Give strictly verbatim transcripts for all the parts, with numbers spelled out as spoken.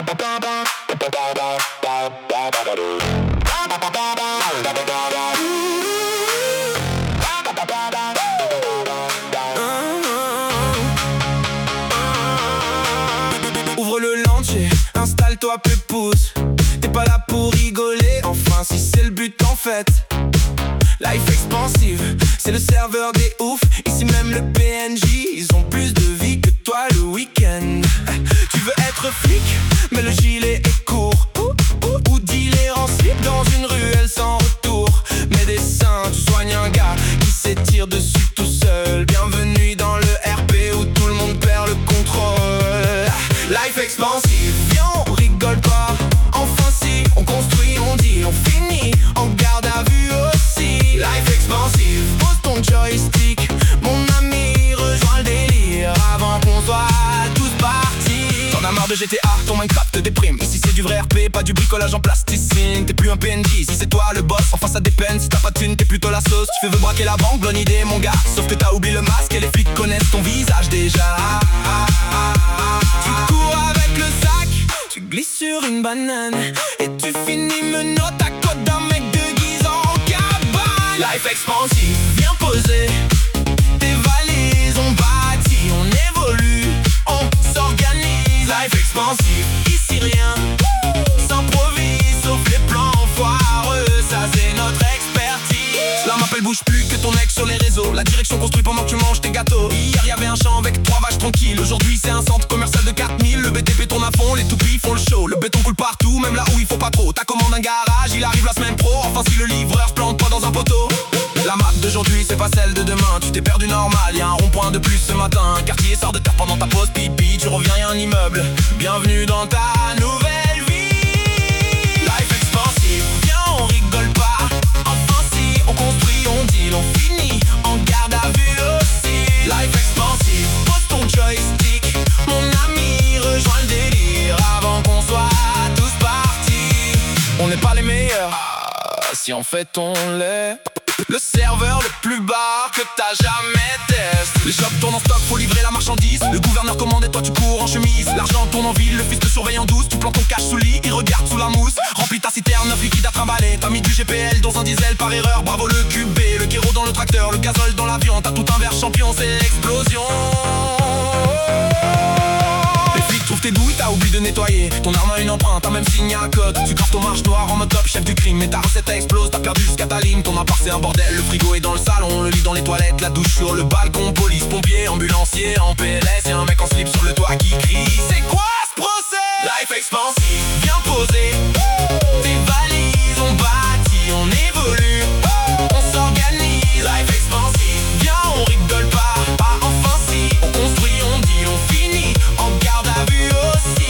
Ouvre le lantier, installe-toi pépouze. T'es pas là pour rigoler, enfin si c'est le but en fait. Life expansive, c'est le serveur des oufs. Ici même le P N J, ils ont plus de vie que toi le week-end. Tu veux être flic, mais le gilet est court. Ou dealer en slip dans une ruelle sans retour. Mets des seins, tu soignes un gars qui s'étire dessus tout seul. Bienvenue dans le R P où tout le monde perd le contrôle. Life expansive, viens on rigole pas. Enfin si, on construit, on dit, on finit en garde à vue aussi. Life expansive, pose ton joystick, mon ami, rejoins le délire avant qu'on soit tous partis. T'en as marre de G T A, ton Minecraft te déprime. Ici c'est du vrai R P, pas du bricolage en plasticine. T'es plus un P N J, si c'est toi le boss, enfin ça dépend. Si t'as pas de thune, t'es plutôt la sauce. Tu veux braquer la banque, bonne idée mon gars. Sauf que t'as oublié le masque et les flics connaissent ton visage déjà. Tu cours avec le sac, tu glisses sur une banane et tu finis menottes à côté d'un mec déguisé en cabane. Life expansive, viens poser tes valises, on bâtit, on évolue, on s'organise. Life expansive, ici rien s'improvise, sauf les plans foireux, ça c'est notre expertise. La m'appelle bouge plus que ton ex sur les réseaux. La direction construit pendant que tu manges tes gâteaux. Hier y'avait un champ avec trois vaches tranquilles. Aujourd'hui c'est un centre commercial de quatre mille. Le B T P tourne à fond, les toupies font le show. Le béton coule partout, même là où il faut pas trop. Ta commande un garage, il arrive la semaine pro. Enfin si le livreur se plante pas dans un poteau. La map d'aujourd'hui c'est pas celle de demain. Tu t'es perdu normal, y'a un rond-point de plus ce matin. Un quartier sort de terre pendant ta pause pipi. Tu reviens y'a un immeuble. Bienvenue dans ta nouvelle vie. Life expansive, viens on rigole pas. Enfin si, on construit, on deal, on finit en garde à vue aussi. Life expansive, pose ton joystick, mon ami, rejoins le délire avant qu'on soit tous partis. On n'est pas les meilleurs, ah, si en fait on l'est. Le serveur le plus bas que t'as jamais testé. Les shops tournent en stock, faut livrer la marchandise. Le gouverneur commande et toi tu cours en chemise. L'argent tourne en ville, le fils te surveille en douce. Tu plantes ton cash sous lit, il regarde sous la mousse. Remplis ta citerne, neuf liquide à trimballer. T'as mis du G P L dans un diesel par erreur. Bravo le Q B, le kéro dans le tracteur, le gazole dans l'avion. T'as tout un verre champion, c'est l'explosion. Trouve tes douilles, t'as oublié de nettoyer. Ton arme a une empreinte, t'as même signé un code. Tu graves ton marche noire en mode top, chef du crime. Mais ta recette elle explose, t'as perdu jusqu'à ta lime. Ton appart c'est un bordel, le frigo est dans le salon. Le lit dans les toilettes, la douche sur le balcon. Police, pompier, ambulancier, en P L S. Y'a un mec en slip sur le toit qui crie. C'est quoi ce procès? Life expansive, viens poser tes valises, on bâtit, on évolue, on s'organise. Life expansive, viens on rigole pas. Ah enfin si, on construit, on dit, on finit en garde à vue aussi.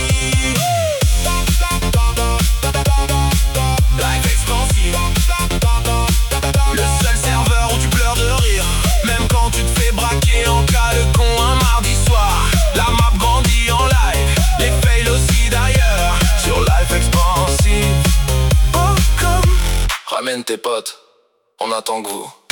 Life expansive, le seul serveur où tu pleures de rire, même quand tu te fais braquer en cas de con un mardi soir. La map grandit en live, les fails aussi d'ailleurs. Sur Life expansive, oh comme ramène tes potes, on attend que vous.